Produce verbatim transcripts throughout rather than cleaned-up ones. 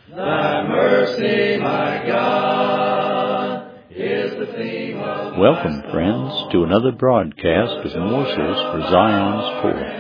Thy mercy, my God, is the theme of Welcome, friends, to another broadcast of Morsels for Zion's Poor.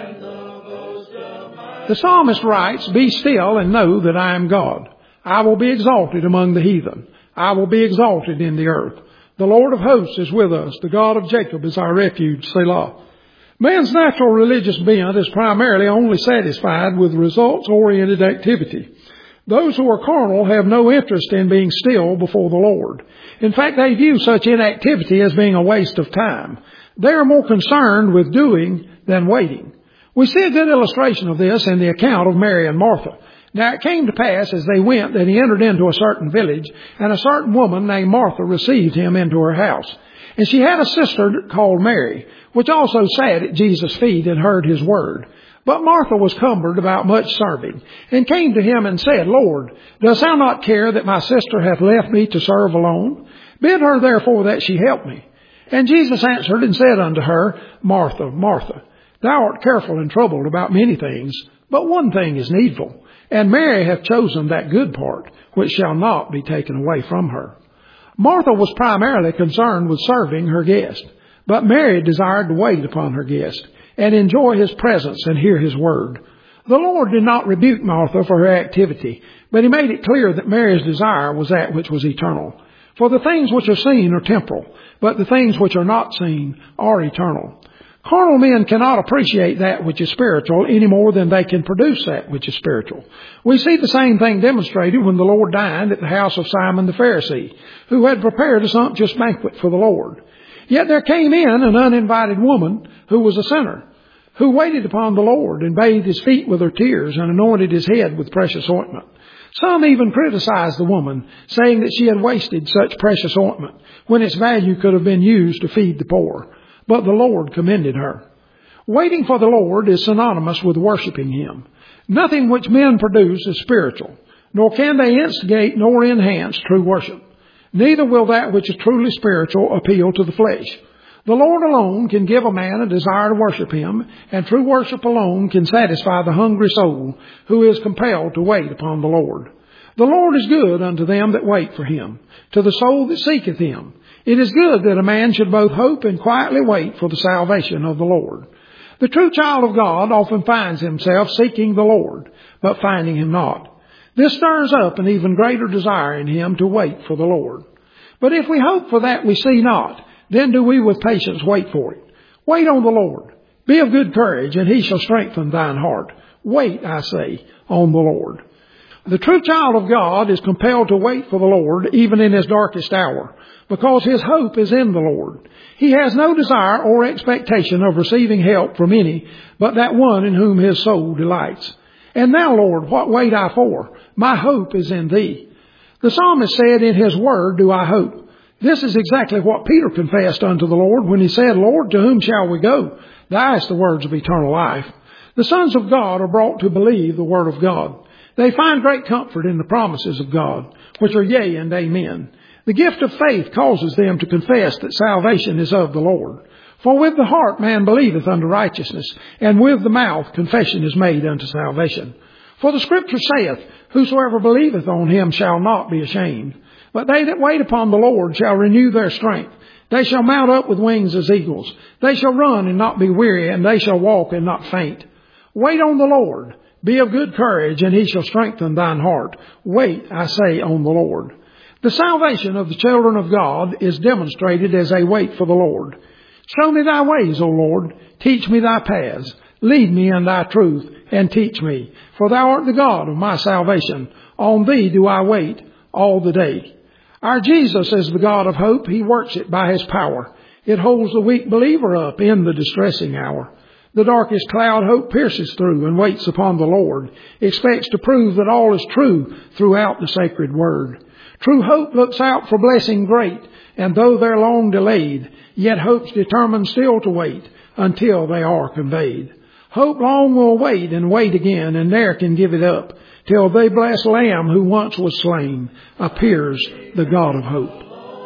The psalmist writes, "Be still and know that I am God. I will be exalted among the heathen. I will be exalted in the earth. The Lord of hosts is with us. The God of Jacob is our refuge, Selah." Man's natural religious bent is primarily only satisfied with results-oriented activity. Those who are carnal have no interest in being still before the Lord. In fact, they view such inactivity as being a waste of time. They are more concerned with doing than waiting. We see a good illustration of this in the account of Mary and Martha. Now it came to pass as they went that he entered into a certain village, and a certain woman named Martha received him into her house. And she had a sister called Mary, which also sat at Jesus' feet and heard his word. But Martha was cumbered about much serving, and came to him and said, "Lord, dost thou not care that my sister hath left me to serve alone? Bid her therefore that she help me." And Jesus answered and said unto her, "Martha, Martha, thou art careful and troubled about many things, but one thing is needful. And Mary hath chosen that good part, which shall not be taken away from her." Martha was primarily concerned with serving her guest, but Mary desired to wait upon her guest and enjoy his presence and hear his word. The Lord did not rebuke Martha for her activity, but he made it clear that Mary's desire was that which was eternal. For the things which are seen are temporal, but the things which are not seen are eternal. Carnal men cannot appreciate that which is spiritual any more than they can produce that which is spiritual. We see the same thing demonstrated when the Lord dined at the house of Simon the Pharisee, who had prepared a sumptuous banquet for the Lord. Yet there came in an uninvited woman who was a sinner, who waited upon the Lord and bathed his feet with her tears and anointed his head with precious ointment. Some even criticized the woman, saying that she had wasted such precious ointment when its value could have been used to feed the poor. But the Lord commended her. Waiting for the Lord is synonymous with worshiping him. Nothing which men produce is spiritual, nor can they instigate nor enhance true worship. Neither will that which is truly spiritual appeal to the flesh. The Lord alone can give a man a desire to worship him, and true worship alone can satisfy the hungry soul who is compelled to wait upon the Lord. The Lord is good unto them that wait for him, to the soul that seeketh him. It is good that a man should both hope and quietly wait for the salvation of the Lord. The true child of God often finds himself seeking the Lord, but finding him not. This stirs up an even greater desire in him to wait for the Lord. But if we hope for that we see not, then do we with patience wait for it. Wait on the Lord. Be of good courage, and he shall strengthen thine heart. Wait, I say, on the Lord. The true child of God is compelled to wait for the Lord even in his darkest hour, because his hope is in the Lord. He has no desire or expectation of receiving help from any but that one in whom his soul delights. And now, Lord, what wait I for? My hope is in thee. The psalmist said, "In his word do I hope." This is exactly what Peter confessed unto the Lord when he said, "Lord, to whom shall we go? Thou hast the words of eternal life." The sons of God are brought to believe the word of God. They find great comfort in the promises of God, which are yea and amen. The gift of faith causes them to confess that salvation is of the Lord. For with the heart man believeth unto righteousness, and with the mouth confession is made unto salvation. For the Scripture saith, "Whosoever believeth on him shall not be ashamed." But they that wait upon the Lord shall renew their strength. They shall mount up with wings as eagles. They shall run and not be weary, and they shall walk and not faint. Wait on the Lord. Be of good courage, and he shall strengthen thine heart. Wait, I say, on the Lord. The salvation of the children of God is demonstrated as they wait for the Lord. Show me thy ways, O Lord. Teach me thy paths. Lead me in thy truth, and teach me. For thou art the God of my salvation. On thee do I wait all the day. Our Jesus is the God of hope. He works it by his power. It holds the weak believer up in the distressing hour. The darkest cloud hope pierces through and waits upon the Lord, expects to prove that all is true throughout the sacred word. True hope looks out for blessing great, and though they're long delayed, yet hope's determined still to wait until they are conveyed. Hope long will wait and wait again, and ne'er can give it up, till the blessed Lamb who once was slain appears, the God of hope.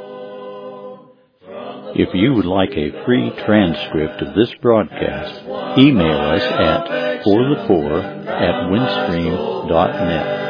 If you would like a free transcript of this broadcast, email us at for the poor at windstream dot net.